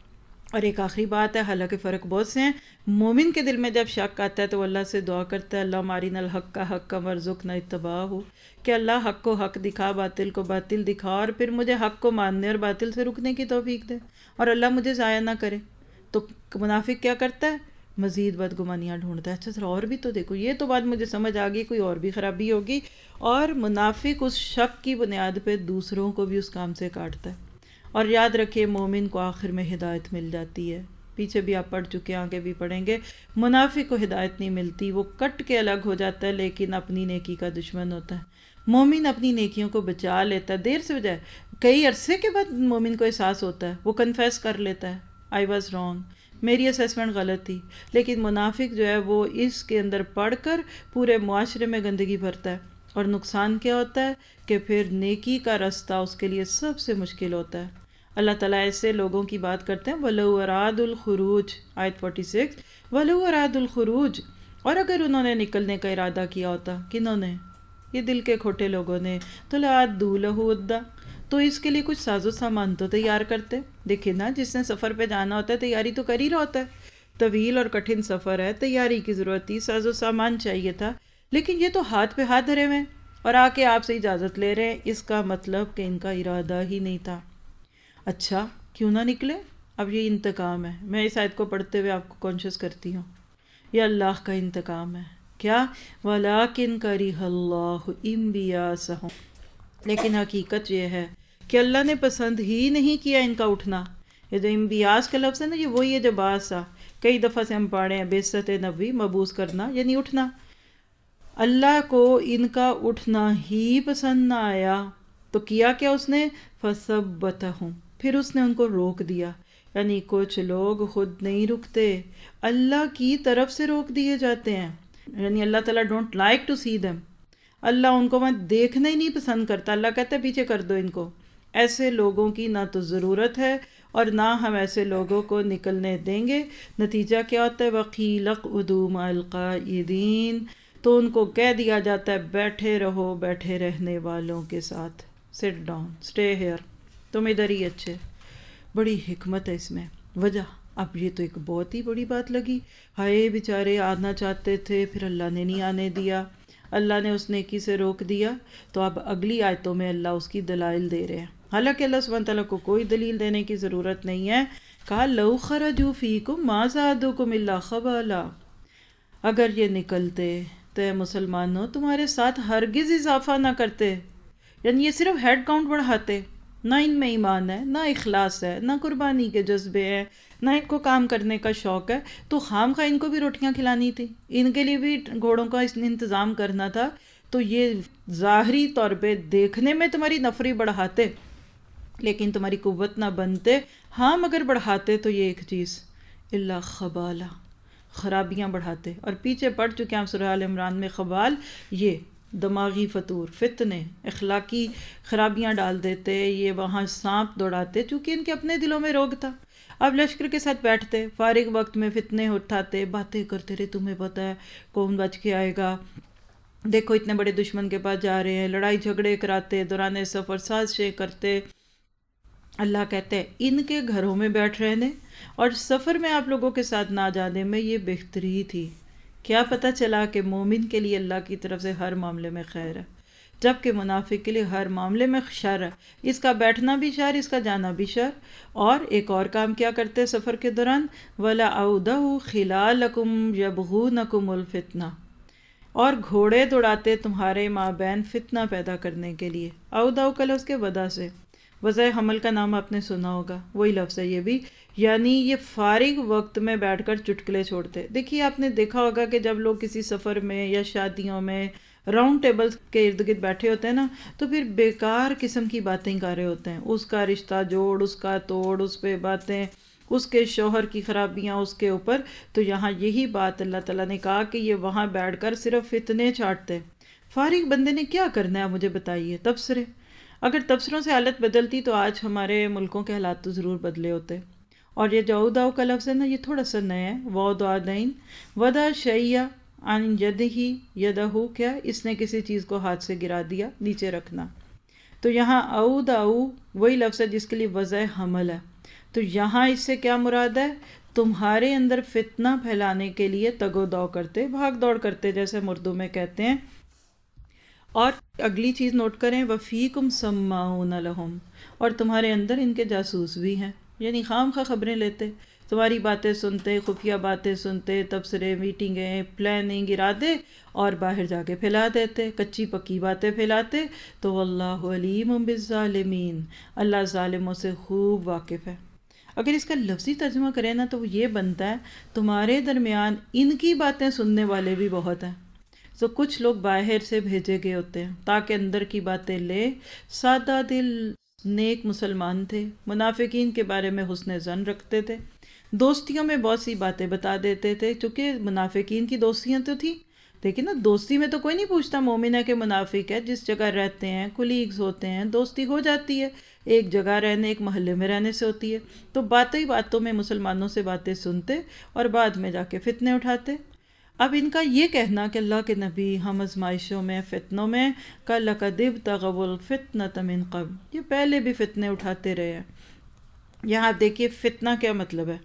اور ایک آخری بات ہے، حالانکہ فرق بہت سے ہیں، مومن کے دل میں جب شک آتا ہے تو وہ اللہ سے دعا کرتا ہے اللہم ارنا الحق حقا وارزقنا اتباعہ، کہ اللہ حق کو حق دکھا، باطل کو باطل دکھا، اور پھر مجھے حق کو ماننے اور باطل سے رکنے کی توفیق دے، اور اللہ مجھے ضائع نہ کرے. تو منافق کیا کرتا ہے؟ مزید بدگمانیاں ڈھونڈتا ہے. اچھا سر اور بھی تو دیکھو، یہ تو بات مجھے سمجھ آ گئی، کوئی اور بھی خرابی ہوگی. اور منافق اس شک کی بنیاد پہ دوسروں کو بھی اس کام سے کاٹتا ہے. اور یاد رکھیے مومن کو آخر میں ہدایت مل جاتی ہے، پیچھے بھی آپ پڑھ چکے ہیں، آگے بھی پڑھیں گے۔ منافق کو ہدایت نہیں ملتی، وہ کٹ کے الگ ہو جاتا ہے لیکن اپنی نیکی کا دشمن ہوتا ہے۔ مومن اپنی نیکیوں کو بچا لیتا ہے، دیر سے بجائے کئی عرصے کے بعد مومن کو احساس ہوتا ہے، وہ کنفیس کر لیتا ہے آئی واز رانگ، میری اسیسمنٹ غلط تھی۔ لیکن منافق جو ہے وہ اس کے اندر پڑھ کر پورے معاشرے میں گندگی بھرتا ہے، اور نقصان کیا ہوتا ہے کہ پھر نیکی کا رستہ اس کے لیے سب سے مشکل ہوتا ہے۔ اللہ تعالیٰ ایسے لوگوں کی بات کرتے ہیں وَلَوْ أَرَادُوا الْخُرُوجَ، آیت فورٹی سکس، وَلَوْ أَرَادُوا الْخُرُوجَ، اور اگر انہوں نے نکلنے کا ارادہ کیا ہوتا، کنہوں نے؟ یہ دل کے کھوٹے لوگوں نے، تو لَأَعَدُّوا لَهُ عُدَّةً، تو اس کے لیے کچھ ساز و سامان تو تیار کرتے۔ دیکھیں نا، جس نے سفر پہ جانا ہوتا ہے تیاری تو کر ہی رہا ہوتا ہے، طویل اور کٹھن سفر ہے، تیاری کی ضرورت تھی، ساز و سامان چاہیے تھا، لیکن یہ تو ہاتھ پہ ہاتھ دھرے ہوئے اور آ کے آپ سے اجازت لے رہے ہیں، اس کا مطلب کہ ان کا ارادہ ہی نہیں تھا۔ اچھا کیوں نہ نکلے؟ اب یہ انتقام ہے، میں اس آیت کو پڑھتے ہوئے آپ کو کانشیس کرتی ہوں، یہ اللہ کا انتقام ہے۔ کیا؟ وَلَٰكِن كَرِهَ اللَّهُ انبِيَاسَهُمْ، لیکن حقیقت یہ ہے کہ اللہ نے پسند ہی نہیں کیا ان کا اٹھنا۔ یہ جو انبیاس کا لفظ ہے نا، یہ وہی ہے جو بعث آ، کئی دفعہ سے ہم پڑھے ہیں، بعثت نبوی، مبعوث کرنا یعنی اٹھنا۔ اللہ کو ان کا اٹھنا ہی پسند نہ آیا تو کیا کیا اس نے؟ فَثَبَّتَهُمْ، پھر اس نے ان کو روک دیا۔ یعنی کچھ لوگ خود نہیں رکتے، اللہ کی طرف سے روک دیے جاتے ہیں، یعنی اللہ تعالیٰ don't like to see them، Allah ان کو میں دیکھنا ہی نہیں پسند کرتا، اللہ کہتا ہے پیچھے کر دو ان کو۔ ایسے لوگوں کی نہ تو ضرورت ہے اور نہ ہم ایسے لوگوں کو نکلنے دیں گے۔ نتیجہ کیا ہوتا ہے؟ وَقِيلَ اقْعُدُوا مَعَ الْقَاعِدِينَ، تو ان کو کہہ دیا جاتا ہے بیٹھے رہو بیٹھے رہنے والوں کے ساتھ، سٹ ڈاؤن، اسٹے ہیئر، تم ادھر ہی اچھے۔ بڑی حکمت ہے اس میں، وجہ اب یہ تو ایک بہت ہی بڑی بات لگی، ہائے بیچارے آنا چاہتے تھے پھر اللہ نے نہیں آنے دیا، اللہ نے اس نیکی سے روک دیا۔ تو اب اگلی آیتوں میں اللہ اس کی دلائل دے رہے ہیں، حالانکہ اللہ سبحانہ تعالیٰ کو کوئی دلیل دینے کی ضرورت نہیں ہے۔ کہا لَوْ خَرَجُوا فِيكُمْ مَا زَادُوكُمْ إِلَّا خَبَالًا، اگر یہ نکلتے تو اے مسلمانوں تمہارے ساتھ ہرگز اضافہ نہ کرتے، یعنی یہ صرف ہیڈ کاؤنٹ بڑھاتے، نہ ان میں ایمان ہے، نہ اخلاص ہے، نہ قربانی کے جذبے ہیں، نہ ان کو کام کرنے کا شوق ہے، تو خام خواہ ان کو بھی روٹیاں کھلانی تھی، ان کے لیے بھی گھوڑوں کا انتظام کرنا تھا، تو یہ ظاہری طور پہ دیکھنے میں تمہاری نفری بڑھاتے لیکن تمہاری قوت نہ بنتے۔ ہاں مگر بڑھاتے تو یہ ایک چیز، اللہ خبالہ، خرابیاں بڑھاتے۔ اور پیچھے پڑھ چکے ہیں سورہ آل عمران میں، خبال یہ دماغی فطور، فتنے، اخلاقی خرابیاں ڈال دیتے، یہ وہاں سانپ دوڑاتے، چونکہ ان کے اپنے دلوں میں روگ تھا۔ اب لشکر کے ساتھ بیٹھتے، فارغ وقت میں فتنے اٹھاتے، باتیں کرتے رہے، تمہیں پتہ ہے کون بچ کے آئے گا، دیکھو اتنے بڑے دشمن کے پاس جا رہے ہیں، لڑائی جھگڑے کراتے، دوران سفر سازشیں کرتے۔ اللہ کہتے ہیں ان کے گھروں میں بیٹھ رہنے اور سفر میں آپ لوگوں کے ساتھ نہ جانے میں یہ بہتری تھی۔ کیا پتہ چلا کہ مومن کے لیے اللہ کی طرف سے ہر معاملے میں خیر ہے، جبکہ منافق کے لیے ہر معاملے میں شر ہے، اس کا بیٹھنا بھی شر، اس کا جانا بھی شر۔ اور ایک اور کام کیا کرتے سفر کے دوران؟ وَلَعَوْدَهُ خِلَالَكُمْ يَبْغُونَكُمُ الْفِتْنَةَ، اور گھوڑے دوڑاتے تمہارے مابین فتنہ پیدا کرنے کے لیے۔ اوداؤ کا لفظ کے ودا سے، وضع حمل کا نام آپ نے سنا ہوگا، وہی لفظ ہے یہ بھی، یعنی یہ فارغ وقت میں بیٹھ کر چٹکلے چھوڑتے۔ دیکھیے آپ نے دیکھا ہوگا کہ جب لوگ کسی سفر میں یا شادیوں میں راؤنڈ ٹیبل کے ارد گرد بیٹھے ہوتے ہیں نا، تو پھر بیکار قسم کی باتیں کر رہے ہوتے ہیں، اس کا رشتہ جوڑ، اس کا توڑ، اس پہ باتیں، اس کے شوہر کی خرابیاں اس کے اوپر۔ تو یہاں یہی بات اللہ تعالیٰ نے کہا کہ یہ وہاں بیٹھ کر صرف فتنے چھاٹتے۔ فارغ بندے نے کیا کرنا ہے مجھے بتائیے؟ تبصرے۔ اگر تبصروں سے حالت بدلتی تو آج ہمارے ملکوں کے حالات تو ضرور بدلے ہوتے۔ اور یہ جو اوداؤ کا لفظ ہے نا، یہ تھوڑا سا نیا ہے، وَوْدَعَدَئِن وَدَا شَيّْا عَنْ يَدِهِ يَدَهُ، کیا اس نے کسی چیز کو ہاتھ سے گرا دیا، نیچے رکھنا۔ تو یہاں اوداؤ وہی لفظ ہے جس کے لیے وضع حمل ہے، تو یہاں اس سے کیا مراد ہے؟ تمہارے اندر فتنہ پھیلانے کے لیے تگ و دو کرتے، بھاگ دوڑ کرتے، جیسے ہم اردو میں کہتے ہیں۔ اور اگلی چیز نوٹ کریں، وَفِيكُمْ سَمَّاعُونَ لَهُمْ، اور تمہارے اندر ان کے جاسوس بھی ہیں، یعنی خام خواہ خبریں لیتے، تمہاری باتیں سنتے، خفیہ باتیں سنتے، تبصرے، میٹنگیں، پلاننگ، ارادے، اور باہر جا کے پھیلا دیتے، کچی پکی باتیں پھیلاتے۔ تو واللہ علیم بالظالمین، اللہ ظالموں سے خوب واقف ہے۔ اگر اس کا لفظی ترجمہ کریں نا تو وہ یہ بنتا ہے تمہارے درمیان ان کی باتیں سننے والے بھی بہت ہیں. تو کچھ لوگ باہر سے بھیجے گئے ہوتے ہیں تاکہ اندر کی باتیں لے. سادہ دل نیک مسلمان تھے، منافقین کے بارے میں حسن ظن رکھتے تھے، دوستیوں میں بہت سی باتیں بتا دیتے تھے چونکہ منافقین کی دوستیاں تو تھیں. لیکن نا دوستی میں تو کوئی نہیں پوچھتا مومن ہے کہ منافق ہے، جس جگہ رہتے ہیں کولیگز ہوتے ہیں دوستی ہو جاتی ہے، ایک جگہ رہنے ایک محلے میں رہنے سے ہوتی ہے. تو باتیں ہی باتوں میں مسلمانوں سے باتیں سنتے اور بعد میں جا کے فتنے اٹھاتے. اب ان کا یہ کہنا کہ اللہ کے نبی ہم آزمائشوں میں فتنوں میں کَلَقَدِ ابْتَغَوُا الْفِتْنَةَ مِن قَبْلُ، یہ پہلے بھی فتنے اٹھاتے رہے ہیں. یہاں دیکھیے فتنہ کیا مطلب ہے.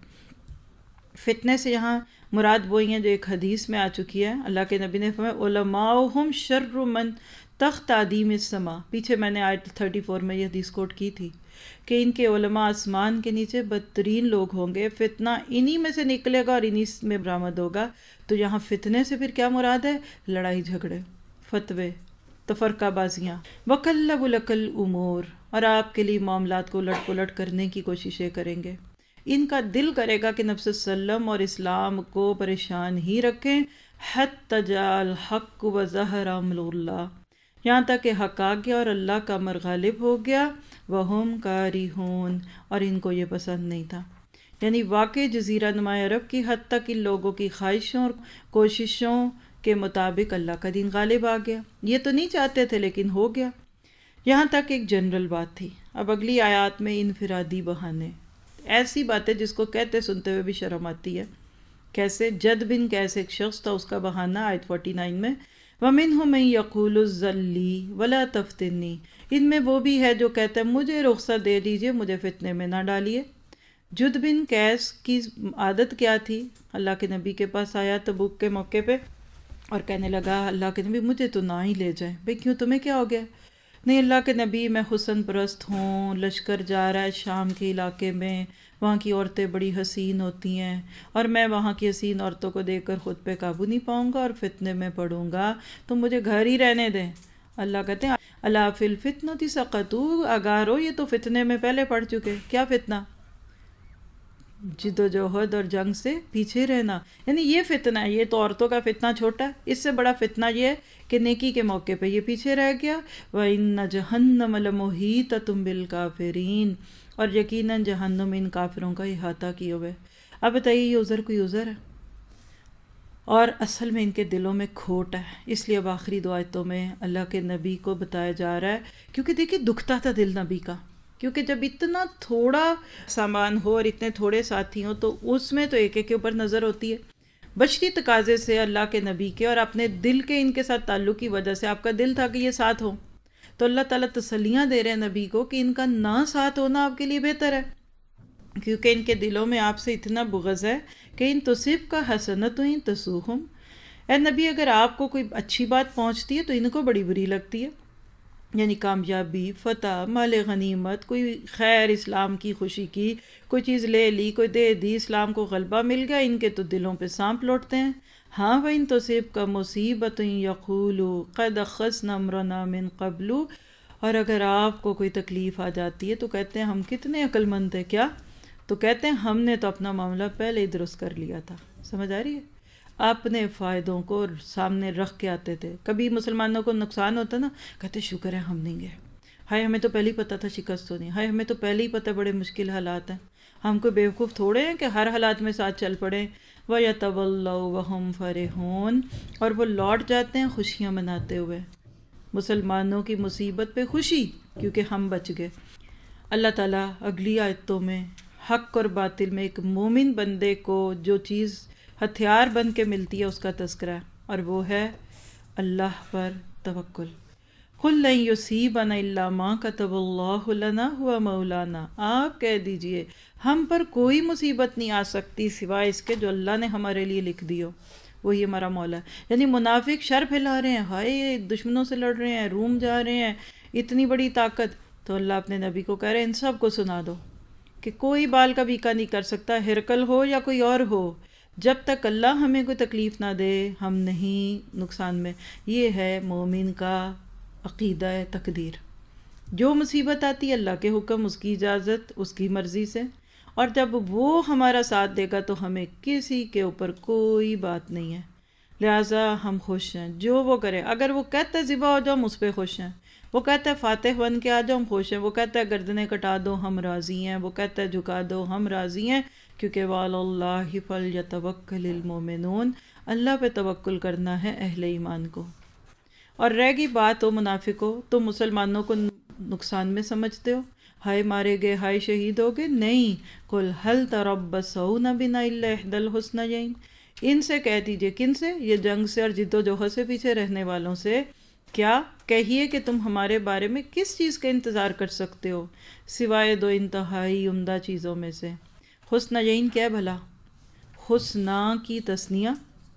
فتنے سے یہاں مراد وہی ہیں جو ایک حدیث میں آ چکی ہے. اللہ کے نبی نے فرمایا علماؤہم شر من تحت ادیم السماء. پیچھے میں نے آیت چوتیس میں یہ حدیث کوٹ کی تھی کہ ان کے علماء آسمان کے نیچے بدترین لوگ ہوں گے، فتنہ انہی میں سے نکلے گا اور انہی میں برآمد ہوگا. تو یہاں فتنے سے پھر کیا مراد ہے؟ لڑائی جھگڑے، فتوے، تفرقہ بازیاں. وَقَلَّبُ لَكَ الْأُمُورِ، اور آپ کے لیے معاملات کو الٹ پلٹ کرنے کی کوششیں کریں گے. ان کا دل کرے گا کہ نبی صلی اللہ علیہ وسلم اور اسلام کو پریشان ہی رکھیں. حَتَّى جَاءَ الْحَقُّ وَظَهَرَ أَمْرُ اللَّهِ، یہاں تک کہ حق آ گیا اور اللہ کا امر غالب ہو گیا. وَهُمْ كَارِهُونَ، اور ان کو یہ پسند نہیں تھا. یعنی واقع جزیرہ نما عرب کی حد تک ان لوگوں کی خواہشوں اور کوششوں کے مطابق اللہ کا دین غالب آ گیا. یہ تو نہیں چاہتے تھے لیکن ہو گیا. یہاں تک ایک جنرل بات تھی. اب اگلی آیات میں انفرادی بہانے، ایسی باتیں جس کو کہتے سنتے ہوئے بھی شرم آتی ہے. کیسے؟ جد بن کیسے ایک شخص تھا، اس کا بہانہ آیت انچاس میں وَمِنْهُمْ مَنْ يَقُولُ ائْذَن لِّي وَلَا تَفْتِنِّي، ان میں وہ بھی ہے جو کہتا ہے مجھے رخصت دے دیجئے، مجھے فتنے میں نہ ڈالیے. جد بن قیس کی عادت کیا تھی؟ اللہ کے نبی کے پاس آیا تبوک کے موقع پہ اور کہنے لگا اللہ کے نبی مجھے تو نہ ہی لے جائیں. بھئی کیوں، تمہیں کیا ہو گیا؟ نہیں اللہ کے نبی میں حسن پرست ہوں، لشکر جا رہا ہے شام کے علاقے میں، وہاں کی عورتیں بڑی حسین ہوتی ہیں اور میں وہاں کی حسین عورتوں کو دیکھ کر خود پہ قابو نہیں پاؤں گا اور فتنے میں پڑوں گا، تو مجھے گھر ہی رہنے دیں. اللہ کہتے ہیں الا فی الفتنۃ سقطوا، اگارو یہ تو فتنے میں پہلے پڑ چکے. کیا فتنہ؟ جد و جہد اور جنگ سے پیچھے رہنا. یعنی یہ فتنہ ہے. یہ تو عورتوں کا فتنہ چھوٹا ہے، اس سے بڑا فتنہ یہ ہے کہ نیکی کے موقع پہ یہ پیچھے رہ گیا. وَإِنَّ جَهَنَّمَ لَمُحِيطَةٌ بِالْكَافِرِينَ، اور یقیناً جہنم ان کافروں کا احاطہ کیے ہوئے. اب بتائیے یہ عذر کوئی عذر ہے؟ اور اصل میں ان کے دلوں میں کھوٹ ہے. اس لیے اب آخری دو آیتوں میں اللہ کے نبی کو بتایا جا رہا ہے، کیونکہ دیکھیے دکھتا تھا دل نبی کا، کیونکہ جب اتنا تھوڑا سامان ہو اور اتنے تھوڑے ساتھی ہوں تو اس میں تو ایک ایک کے اوپر نظر ہوتی ہے. بشری تقاضے سے اللہ کے نبی کے اور اپنے دل کے ان کے ساتھ تعلق کی وجہ سے آپ کا دل تھا کہ یہ ساتھ ہو، تو اللہ تعالیٰ تسلیاں دے رہے ہیں نبی کو کہ ان کا نہ ساتھ ہونا آپ کے لیے بہتر ہے، کیونکہ ان کے دلوں میں آپ سے اتنا بغض ہے کہ ان تصیب کا حسنت ان تسوہم. اے نبی اگر آپ کو کوئی اچھی بات پہنچتی ہے تو ان کو بڑی بری لگتی ہے. یعنی کامیابی، فتح، مال غنیمت، کوئی خیر اسلام کی خوشی کی، کوئی چیز لے لی، کوئی دے دی، اسلام کو غلبہ مل گیا، ان کے تو دلوں پہ سانپ لوٹتے ہیں. ہاں وَإِن تُصِبْكَ مُصِيبَةٌ يَقُولُوا قَدْ أَخَذْنَا أَمْرَنَا مِن قَبْلُ، اور اگر آپ کو کوئی تکلیف آ جاتی ہے تو کہتے ہیں ہم کتنے عقل مند ہیں. کیا؟ تو کہتے ہیں ہم نے تو اپنا معاملہ پہلے ہی درست کر لیا تھا. سمجھ آ رہی ہے؟ اپنے فائدوں کو سامنے رکھ کے آتے تھے. کبھی مسلمانوں کو نقصان ہوتا نا، کہتے شکر ہے ہم نہیں گئے، ہائے ہمیں تو پہلے ہی پتہ تھا شکست ہونی، ہائے ہمیں تو پہلے ہی پتہ بڑے مشکل حالات ہیں، ہم کوئی بیوقوف تھوڑے ہیں کہ ہر حالات میں ساتھ چل پڑیں. وَيَتَوَلَّوْا وَهُمْ فَرِحُونَ، اور وہ لوٹ جاتے ہیں خوشیاں مناتے ہوئے. مسلمانوں کی مصیبت پہ خوشی کیونکہ ہم بچ گئے. اللہ تعالیٰ اگلی آیتوں میں حق اور باطل میں ایک مومن بندے کو جو چیز ہتھیار بن کے ملتی ہے اس کا تذکرہ ہے، اور وہ ہے اللہ پر توکل. قُل لَن يُصِيبَنَا إِلَّا مَا كَتَبَ اللَّهُ لَنَا هُوَ مَوْلَانَا، آپ کہہ دیجئے ہم پر کوئی مصیبت نہیں آ سکتی سوائے اس کے جو اللہ نے ہمارے لیے لکھ دی ہو، وہی ہمارا مولا ہے. یعنی منافق شر پھیلا رہے ہیں، ہائے دشمنوں سے لڑ رہے ہیں، روم جا رہے ہیں، اتنی بڑی طاقت، تو اللہ اپنے نبی کو کہہ رہے ہیں ان سب کو سنا دو کہ کوئی بال کا بیکا نہیں کر سکتا، ہرکل ہو یا کوئی اور ہو، جب تک اللہ ہمیں کوئی تکلیف نہ دے ہم نہیں نقصان میں. یہ ہے مومن کا عقیدہ تقدیر. جو مصیبت آتی ہے اللہ کے حکم، اس کی اجازت، اس کی مرضی سے، اور جب وہ ہمارا ساتھ دے گا تو ہمیں کسی کے اوپر کوئی بات نہیں ہے، لہٰذا ہم خوش ہیں جو وہ کرے۔ اگر وہ کہتا ہے ذبح ہو جاؤ، ہم اس پہ خوش ہیں، وہ کہتا ہے فاتح بن کے آ جاؤ، ہم خوش ہیں، وہ کہتا ہے گردنیں کٹا دو، ہم راضی ہیں، وہ کہتا ہے جھکا دو، ہم راضی ہیں، کیونکہ وعلی اللہ فلیتوکل المؤمنون، اللہ پہ توکل کرنا ہے اہل ایمان کو۔ اور رہ گئی بات ہو منافقوں، تم مسلمانوں کو نقصان میں سمجھتے ہو، ہائے مارے گئے، ہائے شہید ہو گئے، نہیں، قل هل تربصون بنا الا احدى الحسنيين، ان سے کہہ دیجئے، کن سے؟ یہ جنگ سے اور جد و جہد سے پیچھے رہنے والوں سے، کیا کہیے کہ تم ہمارے بارے میں کس چیز کا انتظار کر سکتے ہو سوائے دو انتہائی عمدہ چیزوں میں سے۔ حسنیین کیا بھلا؟ حسنا کی تثنیہ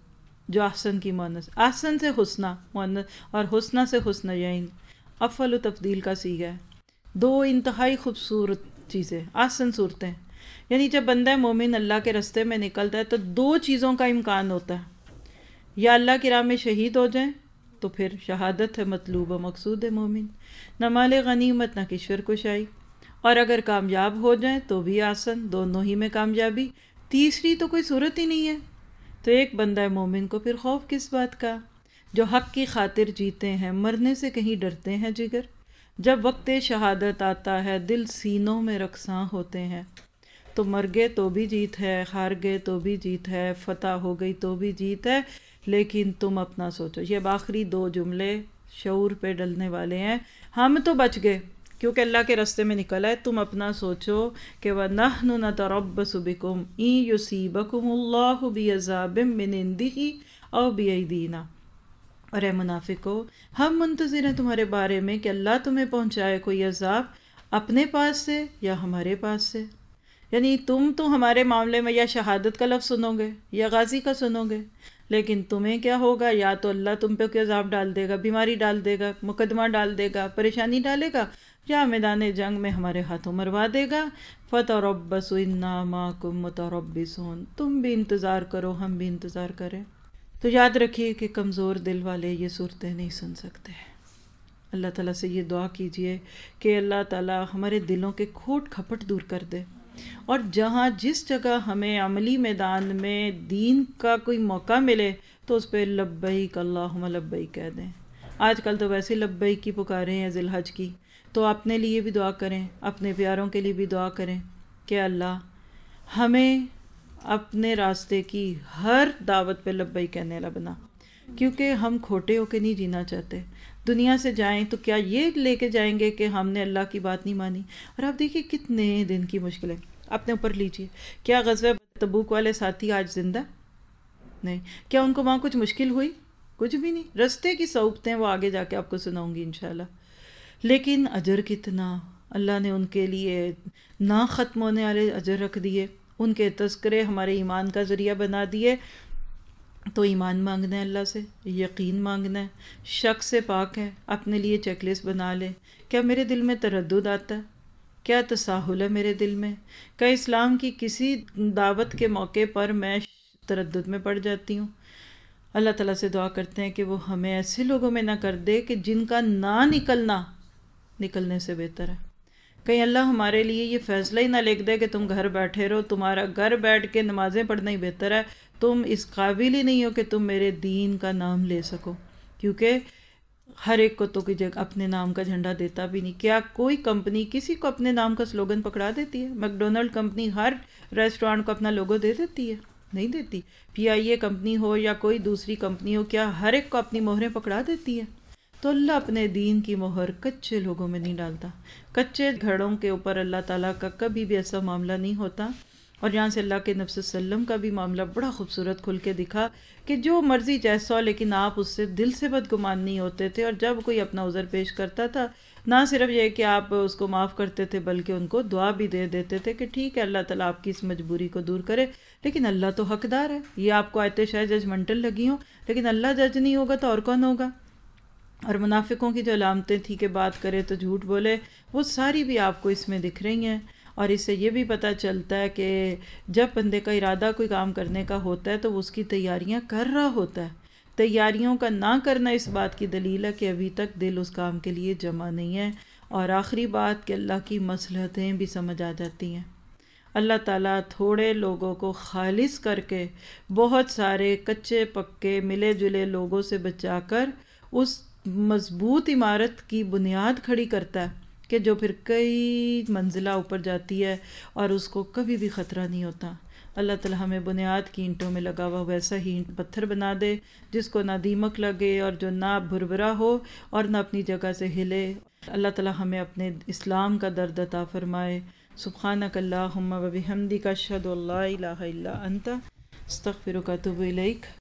جو احسن کی مؤنث، احسن سے حسنا مؤنث اور حسنا سے حسنیین افعل و تفضیل کا صیغہ ہے، دو انتہائی خوبصورت چیزیں، احسن صورتیں۔ یعنی جب بندہ مومن اللہ کے راستے میں نکلتا ہے تو دو چیزوں کا امکان ہوتا ہے، یا اللہ کی راہ میں شہید ہو جائیں تو پھر شہادت ہے مطلوب و مقصود ہے مومن، نہ مال غنیمت نہ کشور کشائی، اور اگر کامیاب ہو جائیں تو بھی آسن، دونوں ہی میں کامیابی، تیسری تو کوئی صورت ہی نہیں ہے۔ تو ایک بندہ مومن کو پھر خوف کس بات کا؟ جو حق کی خاطر جیتے ہیں، مرنے سے کہیں ڈرتے ہیں جگر، جب وقت شہادت آتا ہے دل سینوں میں رقصاں ہوتے ہیں، تو مر گئے تو بھی جیت ہے، ہار گئے تو بھی جیت ہے، فتح ہو گئی تو بھی جیت ہے، لیکن تم اپنا سوچو۔ یہ آخری دو جملے شعور پہ ڈلنے والے ہیں، ہم تو بچ گئے کیونکہ اللہ کے راستے میں نکلا ہے، تم اپنا سوچو کہ وَنَحْنُ نَتَرَبَّصُ بِكُمْ إِن يُصِيبَكُمُ اللَّهُ بِعَذَابٍ مِّنْ عِندِهِ أَوْ بِأَيْدِينَا، اور اے منافقو، ہم منتظر ہیں تمہارے بارے میں کہ اللہ تمہیں پہنچائے کوئی عذاب اپنے پاس سے یا ہمارے پاس سے۔ یعنی تم تو ہمارے معاملے میں یا شہادت کا لفظ سنو گے یا غازی کا سنو گے، لیکن تمہیں کیا ہوگا؟ یا تو اللہ تم پہ کوئی عذاب ڈال دے گا، بیماری ڈال دے گا، مقدمہ ڈال دے گا، پریشانی ڈالے گا، یا میدان جنگ میں ہمارے ہاتھوں مروا دے گا۔ فَتَرَبَّصُوا إِنَّا مَعَكُم مُّتَرَبِّصُونَ، تم بھی انتظار کرو، ہم بھی انتظار کریں۔ تو یاد رکھیے کہ کمزور دل والے یہ صورتیں نہیں سن سکتے۔ اللہ تعالیٰ سے یہ دعا کیجئے کہ اللہ تعالیٰ ہمارے دلوں کے کھوٹ کھپٹ دور کر دے، اور جہاں جس جگہ ہمیں عملی میدان میں دین کا کوئی موقع ملے تو اس پہ لبیک اللہم لبیک کہہ دیں۔ آج کل تو ویسے لبیک کی پکارے ہیں ذی الحج کی، تو اپنے لیے بھی دعا کریں، اپنے پیاروں کے لیے بھی دعا کریں کہ اللہ ہمیں اپنے راستے کی ہر دعوت پہ لبیک کہنے والا بنا، کیونکہ ہم کھوٹے ہو کے نہیں جینا چاہتے۔ دنیا سے جائیں تو کیا یہ لے کے جائیں گے کہ ہم نے اللہ کی بات نہیں مانی؟ اور آپ دیکھیے کتنے دن کی مشکلیں اپنے اوپر لیجئے۔ کیا غزوہ تبوک والے ساتھی آج زندہ؟ نہیں۔ کیا ان کو وہاں کچھ مشکل ہوئی؟ کچھ بھی نہیں۔ رستے کی صعوبتیں وہ آگے جا کے آپ کو سناؤں گی انشاءاللہ، لیکن اجر کتنا اللہ نے ان کے لیے نہ ختم ہونے والے اجر رکھ دیے، ان کے تذکرے ہمارے ایمان کا ذریعہ بنا دیے۔ تو ایمان مانگنا ہے اللہ سے، یقین مانگنا ہے، شک سے پاک ہے، اپنے لیے چیک لسٹ بنا لے۔ کیا میرے دل میں تردد آتا ہے؟ کیا تساہل ہے میرے دل میں؟ کیا اسلام کی کسی دعوت کے موقع پر میں تردد میں پڑ جاتی ہوں؟ اللہ تعالیٰ سے دعا کرتے ہیں کہ وہ ہمیں ایسے لوگوں میں نہ کر دے کہ جن کا نہ نکلنا نکلنے سے بہتر ہے۔ کہیں اللہ ہمارے لیے یہ فیصلہ ہی نہ لکھ دے کہ تم گھر بیٹھے رہو، تمہارا گھر بیٹھ کے نمازیں پڑھنا ہی بہتر ہے، تم اس قابل ہی نہیں ہو کہ تم میرے دین کا نام لے سکو، کیونکہ ہر ایک کو تو کوئی جگہ اپنے نام کا جھنڈا دیتا بھی نہیں۔ کیا کوئی کمپنی کسی کو اپنے نام کا سلوگن پکڑا دیتی ہے؟ میک ڈونلڈ کمپنی ہر ریسٹورانٹ کو اپنا لوگو دے دیتی ہے؟ نہیں دیتی۔ پی آئی اے کمپنی ہو یا کوئی دوسری کمپنی ہو، کیا ہر ایک کو اپنی مہریں پکڑا دیتی ہے؟ تو اللہ اپنے دین کی مہر کچے لوگوں میں نہیں ڈالتا۔ کچے گھڑوں کے اوپر اللہ تعالیٰ کا کبھی بھی ایسا معاملہ نہیں ہوتا۔ اور یہاں سے اللہ کے نبی صلی اللہ علیہ وسلم کا بھی معاملہ بڑا خوبصورت کھل کے دکھا کہ جو مرضی جیسا ہو، لیکن آپ اس سے دل سے بدگمان نہیں ہوتے تھے، اور جب کوئی اپنا عذر پیش کرتا تھا نہ صرف یہ کہ آپ اس کو معاف کرتے تھے بلکہ ان کو دعا بھی دے دیتے تھے کہ ٹھیک ہے اللہ تعالیٰ آپ کی اس مجبوری کو دور کرے، لیکن اللہ تو حقدار ہے۔ یہ آپ کو آیتیں شاید ججمنٹل لگی ہوں، لیکن اللہ جج نہیں ہوگا تو اور کون ہوگا؟ اور منافقوں کی جو علامتیں تھیں کہ بات کرے تو جھوٹ بولے، وہ ساری بھی آپ کو اس میں دکھ رہی ہیں۔ اور اس سے یہ بھی پتہ چلتا ہے کہ جب بندے کا ارادہ کوئی کام کرنے کا ہوتا ہے تو وہ اس کی تیاریاں کر رہا ہوتا ہے۔ تیاریوں کا نہ کرنا اس بات کی دلیل ہے کہ ابھی تک دل اس کام کے لیے جمع نہیں ہے۔ اور آخری بات کہ اللہ کی مصلحتیں بھی سمجھ آ جاتی ہیں۔ اللہ تعالیٰ تھوڑے لوگوں کو خالص کر کے بہت سارے کچے پکے ملے جلے لوگوں سے بچا کر اس مضبوط عمارت کی بنیاد کھڑی کرتا ہے کہ جو پھر کئی منزلہ اوپر جاتی ہے اور اس کو کبھی بھی خطرہ نہیں ہوتا۔ اللہ تعالیٰ ہمیں بنیاد کی اینٹوں میں لگا ہوا ویسا ہی اینٹ پتھر بنا دے جس کو نہ دیمک لگے اور جو نہ بھربھرا ہو اور نہ اپنی جگہ سے ہلے۔ اللہ تعالیٰ ہمیں اپنے اسلام کا درد عطا فرمائے۔ سبحانک اللہم و بحمدک اشہد ان لا الہ الا انت استغفرک و اتوب الیک۔